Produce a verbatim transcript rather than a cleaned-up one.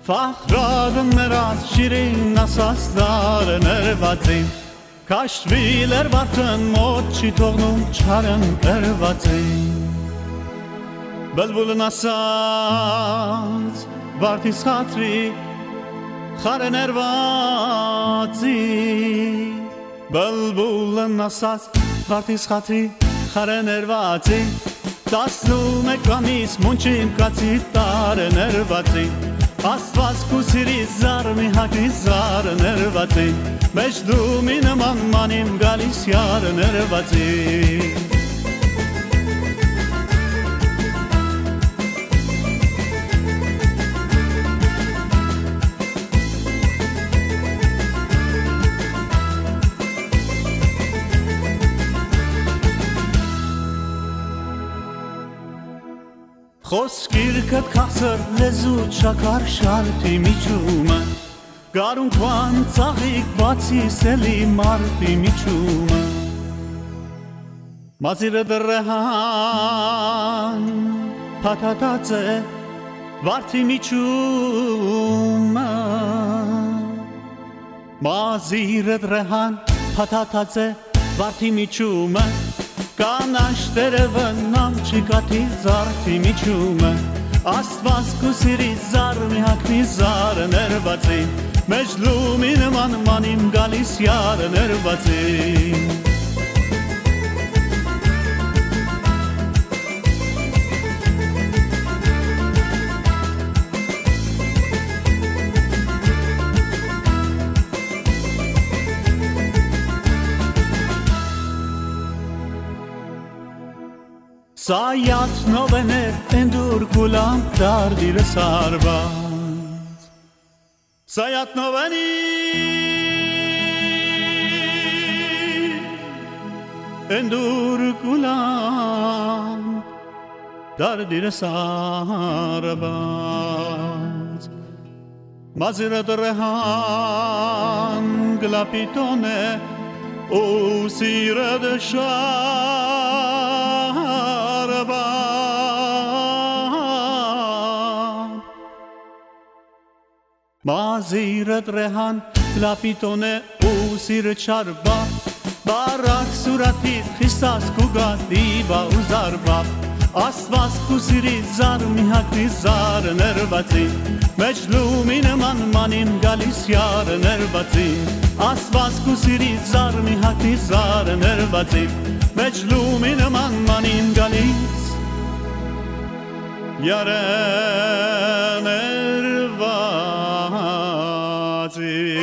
Fahradım meraz şirin asaslar nervatim Kaşviler vartın moçi toğnum çarın ervatim Belbul nasaz vartis hatri Xaren ervati Belbul nasaz vartis hatri Xaren ervati Dasnum ekramis munçim katsitar nervati Asvas kusiri zarmi hakri zar nervati Mecdumin man manim galis yar nervati Խոսքիր կտ կախսր լեզու չակար շարդի միջումը Գարուն կվան ծաղիկ բացի սելի մարդի միջումը Մազիրը դրեհան պատատած է վարդի միջումը Մազիրը դրեհան պատատած է վարդի միջումը Կանանչ տերևն ամչիկատի զարդի միջումը Աստված կուսիրի զար մի հակնի զար ներվածի Մեջ լումի նման մանիմ գալիս յար ներվածի Sayat novener endur kulam dardire sarvaz Sayat noveni endur kulam dardire sarvaz Mazira rehan glapitone o sire de shah Մազիրըտ ռեհան լապիտոն է ու սիրը չարբա Բարակ սուրատիվ խիստաս կուգատի բա ու զարբա Աստված կուսիրի զար մի հակրի զար ներվածի Մեջ լումի նման մանիմ գալիս յար ներվածի Աստված կուսիրի զար մի հակրի զար ներվածի Մեջ լումի նման մանիմ գալիս յար ներվածի